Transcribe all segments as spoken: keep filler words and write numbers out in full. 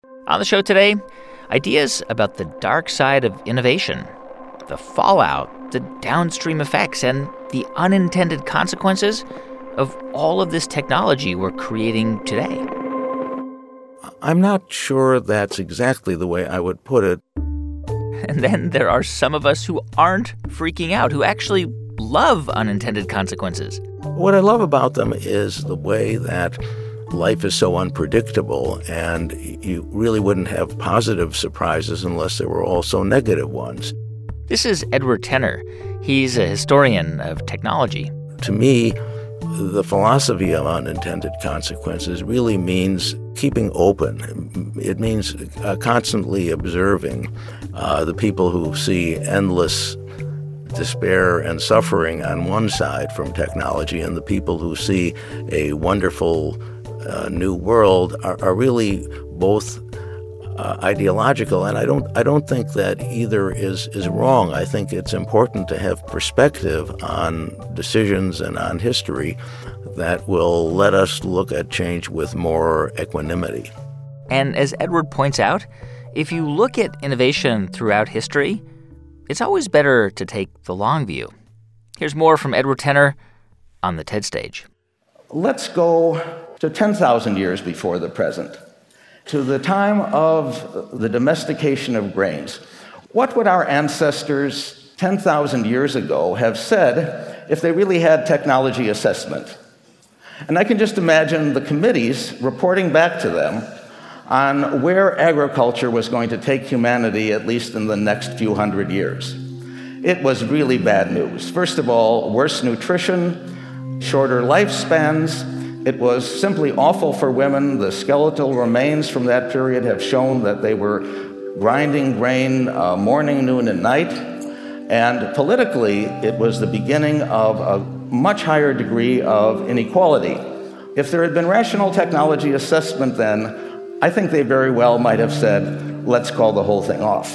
On the show today, ideas about the dark side of innovation, the fallout, the downstream effects, and the unintended consequences of all of this technology we're creating today. I'm not sure that's exactly the way I would put it. And then there are some of us who aren't freaking out, who actually love unintended consequences. What I love about them is the way that life is so unpredictable, and you really wouldn't have positive surprises unless there were also negative ones. This is Edward Tenner. He's a historian of technology. To me, the philosophy of unintended consequences really means keeping open. It means uh, constantly observing uh, the people who see endless despair and suffering on one side from technology, and the people who see a wonderful uh, new world are, are really both uh, ideological. And I don't I don't think that either is, is wrong. I think it's important to have perspective on decisions and on history that will let us look at change with more equanimity. And as Edward points out, if you look at innovation throughout history, it's always better to take the long view. Here's more from Edward Tenner on the TED Stage. Let's go to ten thousand years before the present, to the time of the domestication of grains. What would our ancestors ten thousand years ago have said if they really had technology assessment? And I can just imagine the committees reporting back to them on where agriculture was going to take humanity, at least in the next few hundred years. It was really bad news. First of all, worse nutrition, shorter lifespans. It was simply awful for women. The skeletal remains from that period have shown that they were grinding grain uh, morning, noon, and night. And politically, it was the beginning of a much higher degree of inequality. If there had been rational technology assessment then, I think they very well might have said, let's call the whole thing off.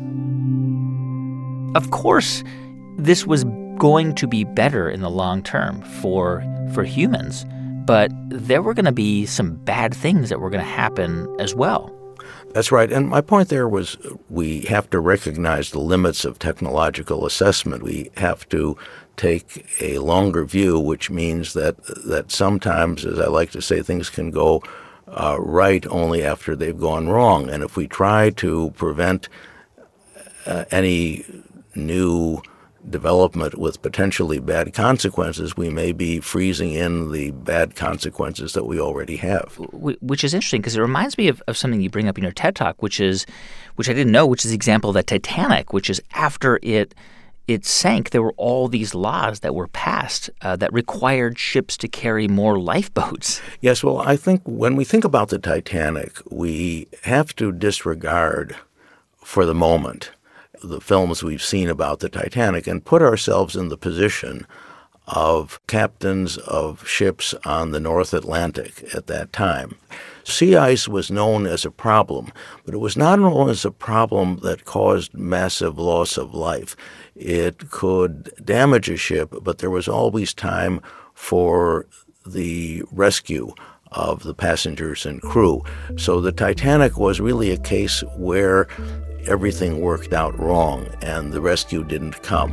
Of course, this was going to be better in the long term for, for humans, but there were going to be some bad things that were going to happen as well. That's right. And my point there was we have to recognize the limits of technological assessment. We have to take a longer view, which means that that sometimes, as I like to say, things can go uh, right only after they've gone wrong. And if we try to prevent uh, any new development with potentially bad consequences, we may be freezing in the bad consequences that we already have. Which is interesting because it reminds me of, of something you bring up in your TED Talk, which is, which I didn't know, which is the example of the Titanic, which is after it it sank, there were all these laws that were passed uh, that required ships to carry more lifeboats. Yes, well, I think when we think about the Titanic, we have to disregard for the moment the films we've seen about the Titanic and put ourselves in the position of captains of ships on the North Atlantic at that time. Sea ice was known as a problem, but it was not known as a problem that caused massive loss of life. It could damage a ship, but there was always time for the rescue of the passengers and crew. So the Titanic was really a case where everything worked out wrong and the rescue didn't come.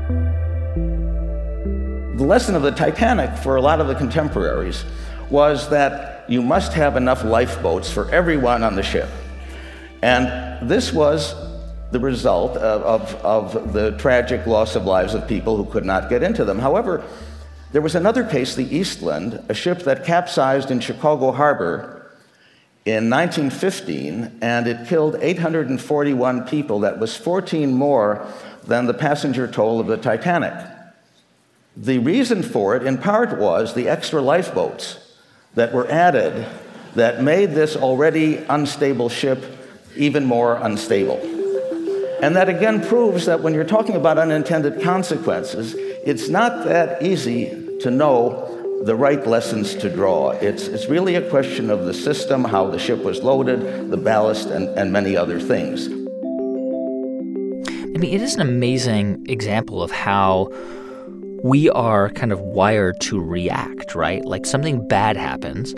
The lesson of the Titanic for a lot of the contemporaries was that you must have enough lifeboats for everyone on the ship. And this was the result of, of, of the tragic loss of lives of people who could not get into them. However, there was another case, the Eastland, a ship that capsized in Chicago Harbor in nineteen fifteen, and it killed eight hundred forty-one people. That was fourteen more than the passenger toll of the Titanic. The reason for it, in part, was the extra lifeboats that were added that made this already unstable ship even more unstable. And that again proves that when you're talking about unintended consequences, it's not that easy to know the right lessons to draw. It's, it's really a question of the system, how the ship was loaded, the ballast, and, and many other things. I mean, it is an amazing example of how we are kind of wired to react, right? Like something bad happens,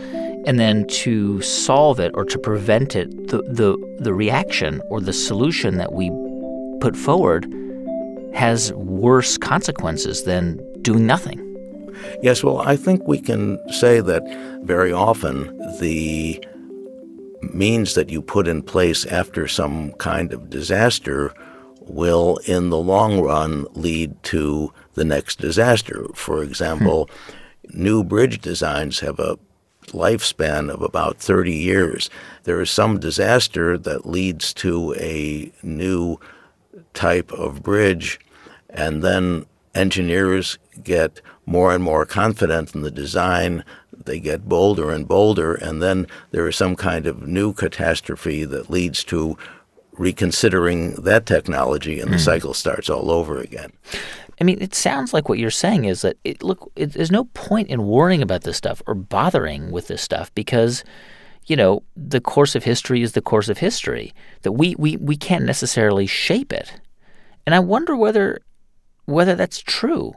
And then to solve it or to prevent it, the, the, the reaction or the solution that we put forward has worse consequences than doing nothing. Yes, well, I think we can say that very often the means that you put in place after some kind of disaster will, in the long run, lead to the next disaster. For example, hmm. new bridge designs have a lifespan of about thirty years. There is some disaster that leads to a new type of bridge, and then engineers get more and more confident in the design. They get bolder and bolder, and then there is some kind of new catastrophe that leads to reconsidering that technology, and the mm. cycle starts all over again. I mean, it sounds like what you're saying is that, it, look, it, there's no point in worrying about this stuff or bothering with this stuff because, you know, the course of history is the course of history, that we we, we can't necessarily shape it. And I wonder whether whether that's true.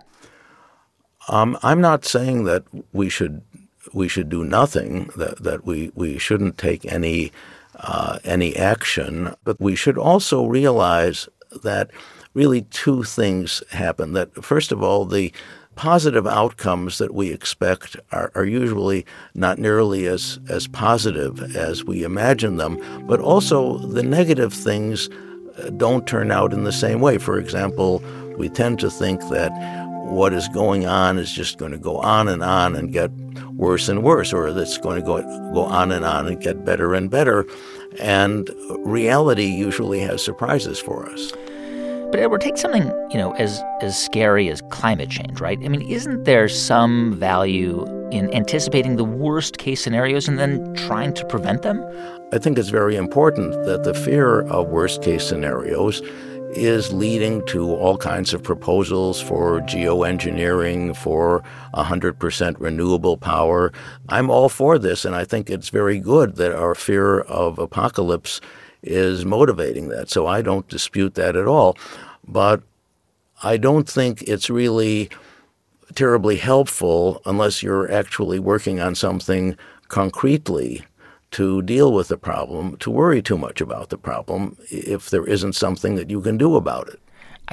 Um, I'm not saying that we should we should do nothing, that, that we, we shouldn't take any uh, any action, but we should also realize that really two things happen. That, first of all, the positive outcomes that we expect are, are usually not nearly as, as positive as we imagine them, but also the negative things don't turn out in the same way. For example, we tend to think that what is going on is just going to go on and on and get worse and worse, or that's going to go go on and on and get better and better. And reality usually has surprises for us. But Edward, take something, you know, as as scary as climate change, right? I mean, isn't there some value in anticipating the worst case scenarios and then trying to prevent them? I think it's very important that the fear of worst case scenarios is leading to all kinds of proposals for geoengineering, for one hundred percent renewable power. I'm all for this, and I think it's very good that our fear of apocalypse is motivating that. So I don't dispute that at all. But I don't think it's really terribly helpful unless you're actually working on something concretely to deal with the problem, to worry too much about the problem if there isn't something that you can do about it.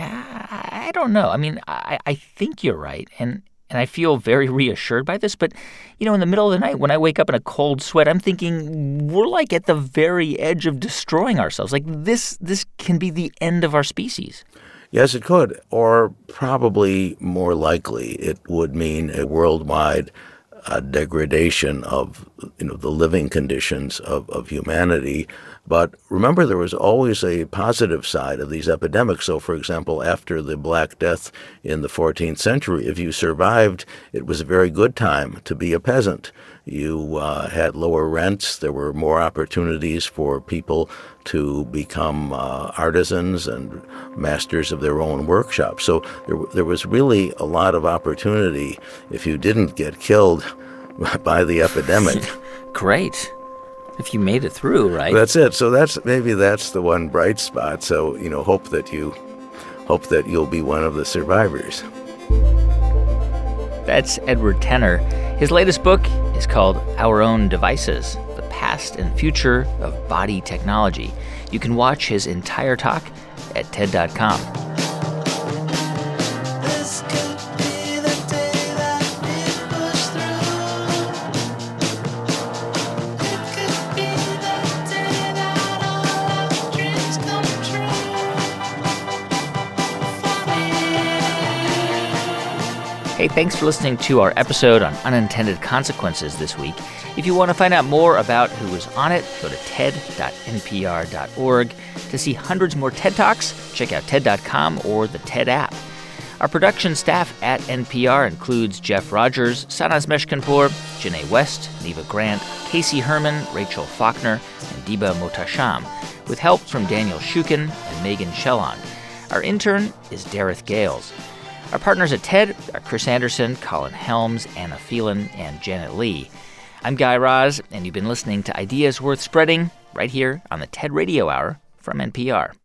I, I don't know. I mean, I, I think you're right, and, and I feel very reassured by this. But, you know, in the middle of the night when I wake up in a cold sweat, I'm thinking we're like at the very edge of destroying ourselves. Like this, this can be the end of our species. Yes, it could. Or probably more likely it would mean a worldwide a degradation of, you know, the living conditions of, of humanity. But remember, there was always a positive side of these epidemics. So, for example, after the Black Death in the fourteenth century, if you survived, it was a very good time to be a peasant. You uh, had lower rents. There were more opportunities for people to become uh, artisans and masters of their own workshops. So there, there was really a lot of opportunity if you didn't get killed by the epidemic. Great. If you made it through, right? That's it. So that's maybe that's the one bright spot. So, you know, hope that you hope that you'll be one of the survivors. That's Edward Tenner. His latest book is called Our Own Devices: The Past and Future of Body Technology. You can watch his entire talk at T E D dot com. Hey, thanks for listening to our episode on unintended consequences this week. If you want to find out more about who was on it, go to T E D dot N P R dot org. To see hundreds more TED Talks, check out T E D dot com or the TED app. Our production staff at N P R includes Jeff Rogers, Sanaz Meshkinpour, Janae West, Neva Grant, Casey Herman, Rachel Faulkner, and Diba Motasham, with help from Daniel Shukin and Megan Shellon. Our intern is Dareth Gales. Our partners at TED are Chris Anderson, Colin Helms, Anna Phelan, and Janet Lee. I'm Guy Raz, and you've been listening to Ideas Worth Spreading right here on the TED Radio Hour from N P R.